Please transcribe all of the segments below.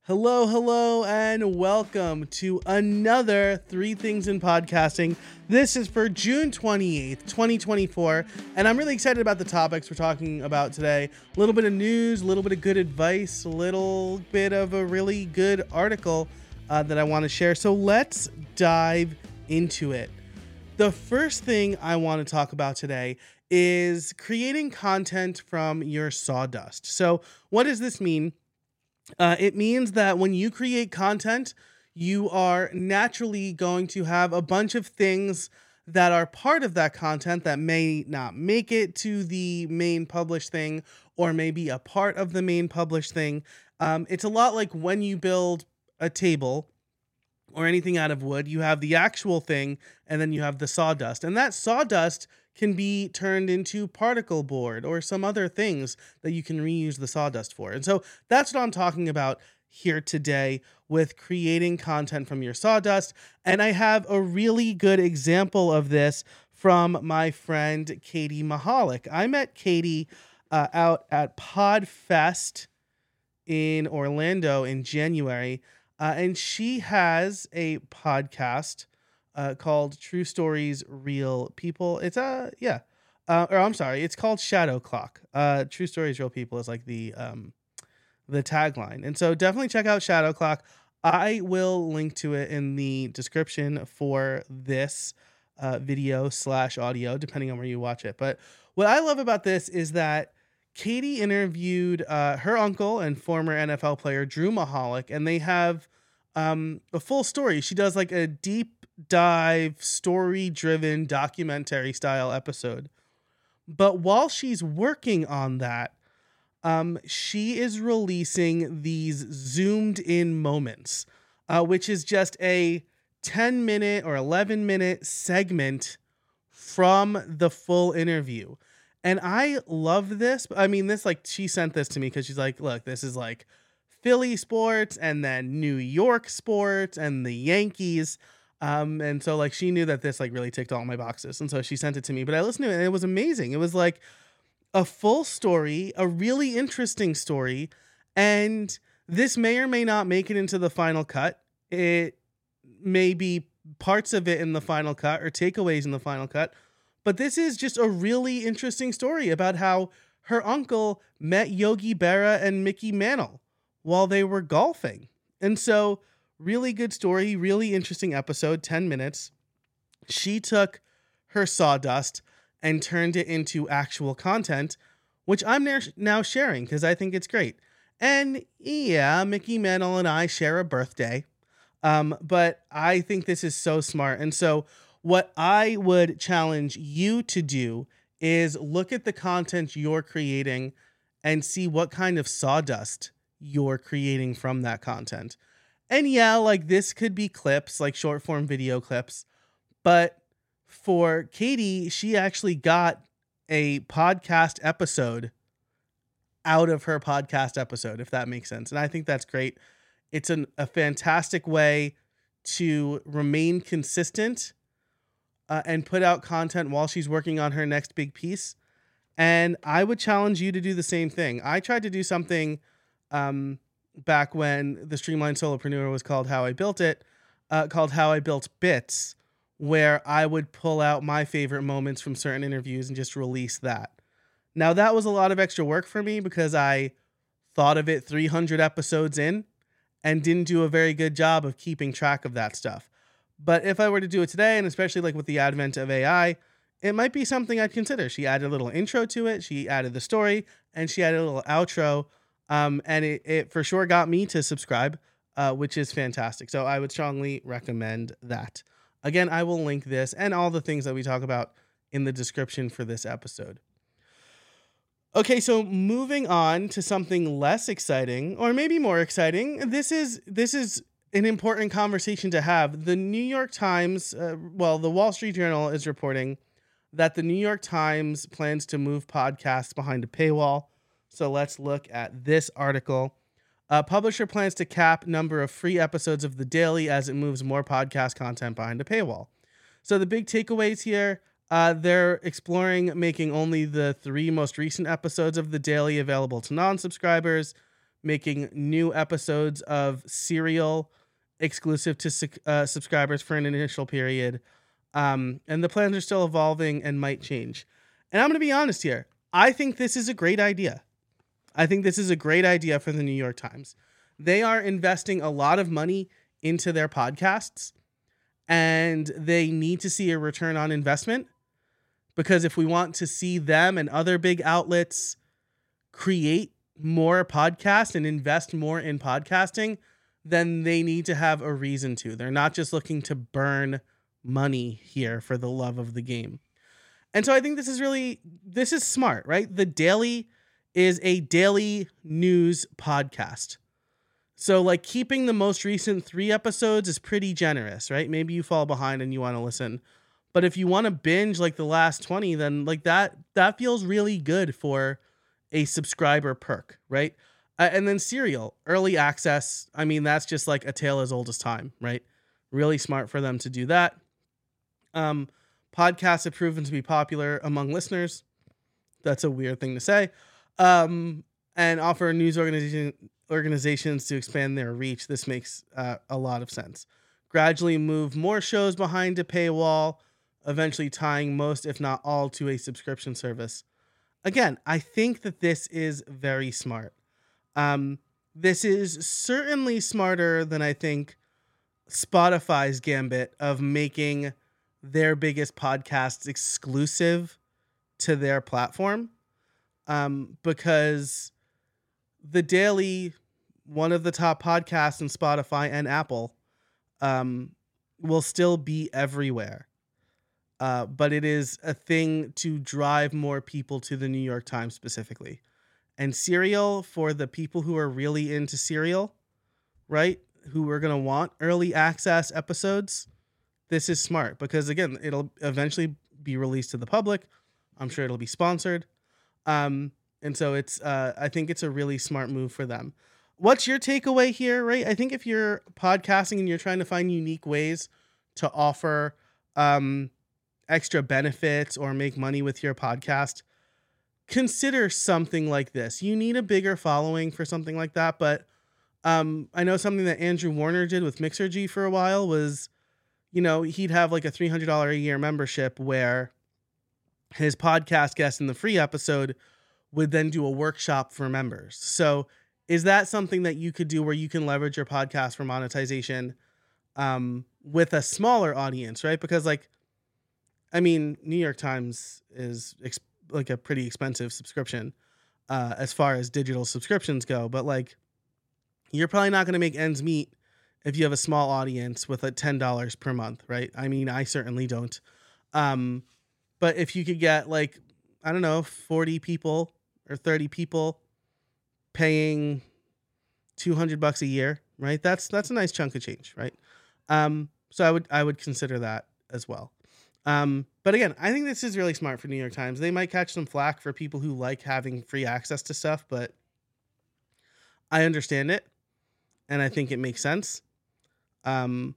Hello, hello, and welcome to another Three Things in Podcasting. This is for June 28th, 2024, and I'm really excited about the topics we're talking about today. A little bit of news, a little bit of good advice, a little bit of a really good article that I want to share. So let's dive into it. The first thing I want to talk about today is creating content from your sawdust. So what does this mean? It means that when you create content, you are naturally going to have a bunch of things that are part of that content that may not make it to the main published thing or maybe a part of the main published thing. It's a lot like when you build a table or anything out of wood, you have the actual thing and then you have the sawdust. And that sawdust can be turned into particle board or some other things that you can reuse the sawdust for. And so that's what I'm talking about here today with creating content from your sawdust. And I have a really good example of this from my friend Katie Mahalik. I met Katie out at PodFest in Orlando in January, and she has a podcast called True Stories, Real People. It's it's called Shadow Clock. True Stories, Real People is like the tagline. And so definitely check out Shadow Clock. I will link to it in the description for this video / audio, depending on where you watch it. But what I love about this is that Katie interviewed her uncle and former NFL player Drew Mahalik, and they have a full story. She does like a deep dive, story-driven, documentary style episode. But while she's working on that, she is releasing these zoomed in moments, which is just a 10-minute or 11-minute segment from the full interview. And I love this. I mean, she sent this to me because she's like, look, this is like Philly sports and then New York sports and the Yankees. And so like she knew that this like really ticked all my boxes. And so she sent it to me, but I listened to it and it was amazing. It was like a full story, a really interesting story. And this may or may not make it into the final cut. It may be parts of it in the final cut or takeaways in the final cut. But this is just a really interesting story about how her uncle met Yogi Berra and Mickey Mantle while they were golfing. And so really good story, really interesting episode, 10 minutes. She took her sawdust and turned it into actual content, which I'm now sharing because I think it's great. And yeah, Mickey Mantle and I share a birthday, but I think this is so smart. And so what I would challenge you to do is look at the content you're creating and see what kind of sawdust you're creating from that content. And yeah, like this could be clips, like short form video clips. But for Katie, she actually got a podcast episode out of her podcast episode, if that makes sense. And I think that's great. It's a fantastic way to remain consistent and put out content while she's working on her next big piece. And I would challenge you to do the same thing. I tried to do something back when the Streamline Solopreneur was called How I Built It, called How I Built Bits, where I would pull out my favorite moments from certain interviews and just release that. Now, that was a lot of extra work for me because I thought of it 300 episodes in and didn't do a very good job of keeping track of that stuff. But if I were to do it today, and especially like with the advent of AI, it might be something I'd consider. She added a little intro to it, she added the story, and she added a little outro. And it for sure got me to subscribe, which is fantastic. So I would strongly recommend that. Again, I will link this and all the things that we talk about in the description for this episode. Okay, so moving on to something less exciting, or maybe more exciting. This is an important conversation to have. The New York Times, the Wall Street Journal is reporting that the New York Times plans to move podcasts behind a paywall. So let's look at this article. Publisher plans to cap number of free episodes of The Daily as it moves more podcast content behind a paywall. So the big takeaways here, they're exploring making only the 3 most recent episodes of The Daily available to non-subscribers, making new episodes of Serial exclusive to subscribers for an initial period. And the plans are still evolving and might change. And I'm going to be honest here. I think this is a great idea. I think this is a great idea for the New York Times. They are investing a lot of money into their podcasts, and they need to see a return on investment, because if we want to see them and other big outlets create more podcasts and invest more in podcasting, then they need to have a reason to. They're not just looking to burn money here for the love of the game. And so I think this is smart, right? The Daily is a daily news podcast. So like keeping the most recent 3 episodes is pretty generous, right? Maybe you fall behind and you want to listen. But if you want to binge like the last 20, then like that feels really good for a subscriber perk, right? And then Serial, early access. I mean, that's just like a tale as old as time, right? Really smart for them to do that. Podcasts have proven to be popular among listeners. That's a weird thing to say. And offer news organizations to expand their reach. This makes a lot of sense. Gradually move more shows behind a paywall, eventually tying most, if not all, to a subscription service. Again, I think that this is very smart. This is certainly smarter than I think Spotify's gambit of making their biggest podcasts exclusive to their platform. Because The Daily, one of the top podcasts in Spotify and Apple, will still be everywhere. But it is a thing to drive more people to the New York Times specifically. And Serial, for the people who are really into Serial, right? Who are going to want early access episodes, this is smart because, again, it'll eventually be released to the public. I'm sure it'll be sponsored. And so I think it's a really smart move for them. What's your takeaway here, right? I think if you're podcasting and you're trying to find unique ways to offer extra benefits or make money with your podcast, consider something like this. You need a bigger following for something like that, but I know something that Andrew Warner did with Mixergy for a while was, he'd have like a $300 a year membership where his podcast guest in the free episode would then do a workshop for members. So is that something that you could do where you can leverage your podcast for monetization with a smaller audience, right? Because New York Times is like a pretty expensive subscription as far as digital subscriptions go. But you're probably not going to make ends meet if you have a small audience with $10 per month, right? I mean, I certainly don't. But if you could get 40 people or 30 people paying $200 a year, right? That's a nice chunk of change, right? So I would consider that as well. But again, I think this is really smart for New York Times. They might catch some flack for people who like having free access to stuff, but I understand it. And I think it makes sense. There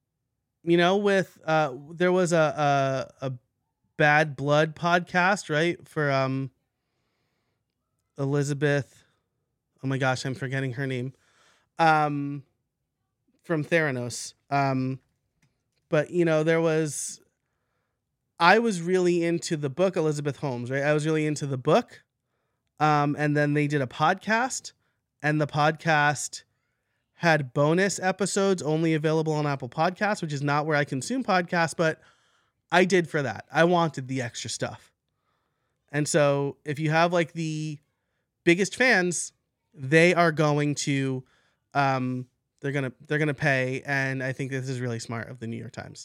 was a Bad Blood podcast, right? For, Elizabeth. Oh my gosh, I'm forgetting her name. From Theranos. But I was really into the book Elizabeth Holmes, right? I was really into the book. And then they did a podcast, and the podcast had bonus episodes only available on Apple Podcasts, which is not where I consume podcasts, but I did for that. I wanted the extra stuff. And so if you have the biggest fans, they are going to, they're going to pay. And I think this is really smart of the New York Times.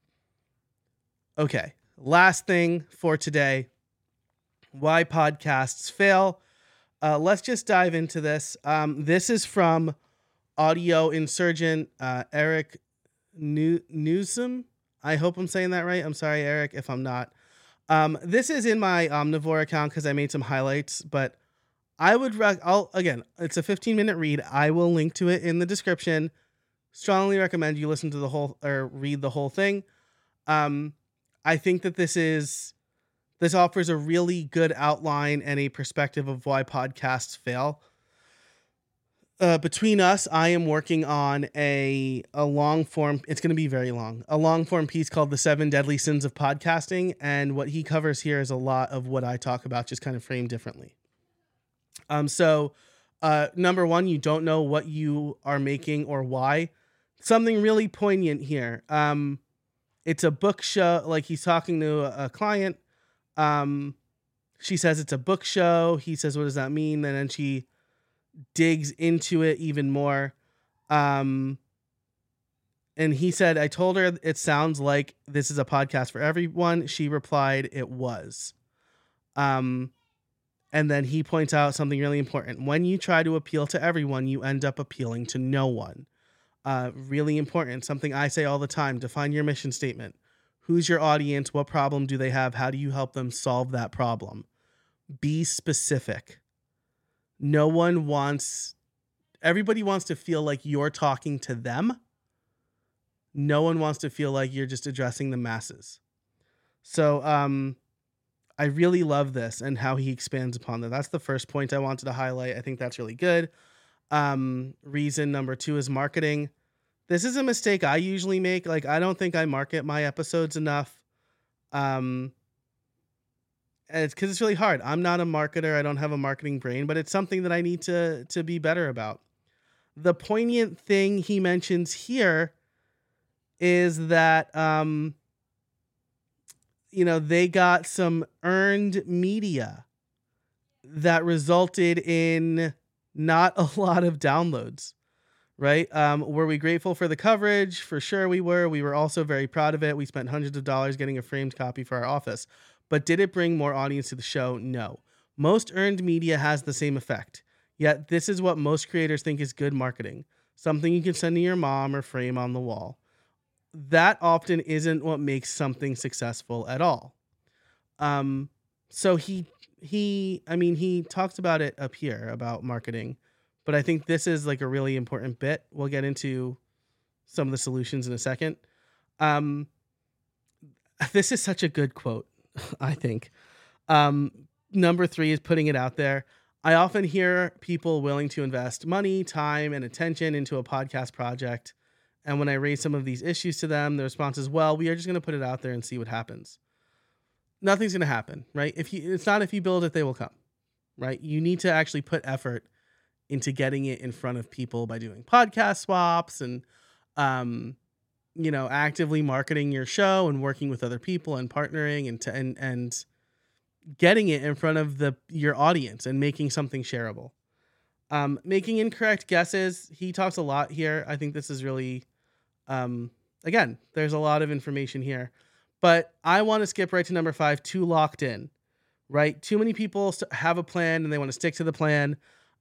Okay. Last thing for today, why podcasts fail. Let's just dive into this. This is from Audio Insurgent, Eric Newsom. I hope I'm saying that right. I'm sorry, Eric, if I'm not. This is in my Omnivore account because I made some highlights, but I would again, it's a 15-minute read. I will link to it in the description. Strongly recommend you listen to the whole or read the whole thing. I think that this offers a really good outline and a perspective of why podcasts fail. between us, I am working on a long form. It's going to be very long. A long form piece called "The 7 Deadly Sins of Podcasting," and what he covers here is a lot of what I talk about, just kind of framed differently. So, number one, you don't know what you are making or why. Something really poignant here. It's a book show. Like, he's talking to a client. She says it's a book show. He says, "What does that mean?" And then she digs into it even more. And he said, "I told her it sounds like this is a podcast for everyone." She replied, "It was." And then he points out something really important. When you try to appeal to everyone, you end up appealing to no one. Really important. Something I say all the time. Define your mission statement. Who's your audience? What problem do they have? How do you help them solve that problem? Be specific. Everybody wants to feel like you're talking to them. No one wants to feel like you're just addressing the masses. So I really love this and how he expands upon that. That's the first point I wanted to highlight. I think that's really good. Reason number 2 is marketing. This is a mistake I usually make. Like, I don't think I market my episodes enough. It's because it's really hard. I'm not a marketer. I don't have a marketing brain, but it's something that I need to be better about. The poignant thing he mentions here is that, they got some earned media that resulted in not a lot of downloads, right? Were we grateful for the coverage? For sure we were. We were also very proud of it. We spent hundreds of dollars getting a framed copy for our office. But did it bring more audience to the show? No. Most earned media has the same effect. Yet this is what most creators think is good marketing. Something you can send to your mom or frame on the wall. That often isn't what makes something successful at all. So he talks about it up here about marketing, but I think this is like a really important bit. We'll get into some of the solutions in a second. This is such a good quote. I think. Number 3 is putting it out there. I often hear people willing to invest money, time, and attention into a podcast project. And when I raise some of these issues to them, the response is, well, we are just going to put it out there and see what happens. Nothing's going to happen, right? It's not if you build it, they will come, right? You need to actually put effort into getting it in front of people by doing podcast swaps and, actively marketing your show and working with other people and partnering and getting it in front of your audience and making something shareable. Making incorrect guesses. He talks a lot here. I think this is really, again, there's a lot of information here, but I want to skip right to number 5, too locked in, right? Too many people have a plan and they want to stick to the plan.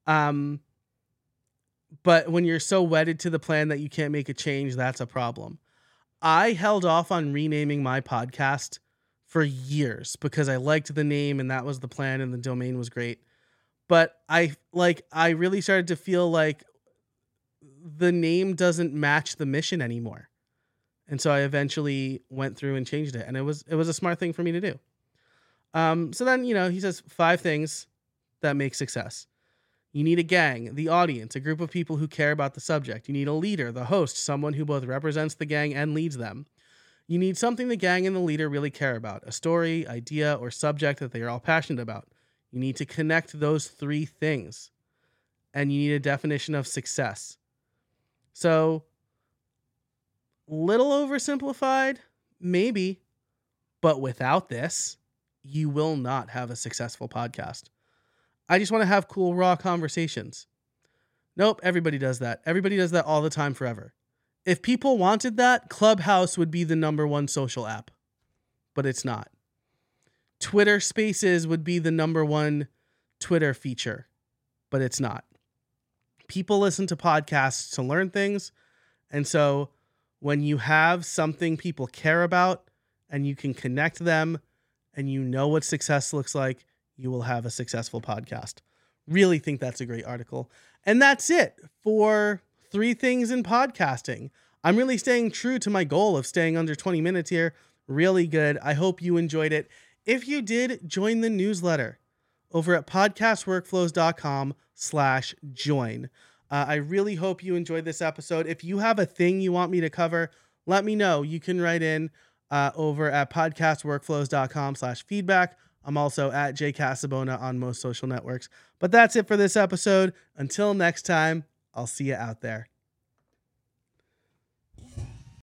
But when you're so wedded to the plan that you can't make a change, that's a problem. I held off on renaming my podcast for years because I liked the name and that was the plan and the domain was great. But I really started to feel like the name doesn't match the mission anymore. And so I eventually went through and changed it. And it was a smart thing for me to do. So then, he says 5 things that make success. You need a gang, the audience, a group of people who care about the subject. You need a leader, the host, someone who both represents the gang and leads them. You need something the gang and the leader really care about, a story, idea, or subject that they are all passionate about. You need to connect those 3 things. And you need a definition of success. So, little oversimplified, maybe, but without this, you will not have a successful podcast. I just want to have cool, raw conversations. Nope, everybody does that. Everybody does that all the time forever. If people wanted that, Clubhouse would be the number 1 social app, but it's not. Twitter Spaces would be the number 1 Twitter feature, but it's not. People listen to podcasts to learn things, and so when you have something people care about and you can connect them and you know what success looks like, you will have a successful podcast. Really think that's a great article. And that's it for 3 things in podcasting. I'm really staying true to my goal of staying under 20 minutes here. Really good. I hope you enjoyed it. If you did, join the newsletter over at podcastworkflows.com/join. I really hope you enjoyed this episode. If you have a thing you want me to cover, let me know. You can write in over at podcastworkflows.com/feedback. I'm also at jcasabona on most social networks. But that's it for this episode. Until next time, I'll see you out there.